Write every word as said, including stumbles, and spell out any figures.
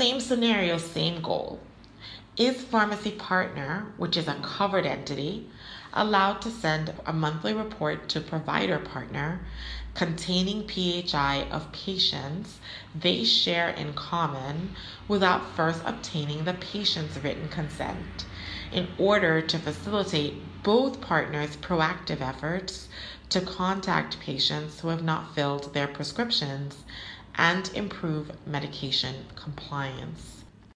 Same scenario, same goal. Is pharmacy partner, which is a covered entity, allowed to send a monthly report to provider partner containing P H I of patients they share in common without first obtaining the patient's written consent, in order to facilitate both partners' proactive efforts to contact patients who have not filled their prescriptions and improve medication compliance?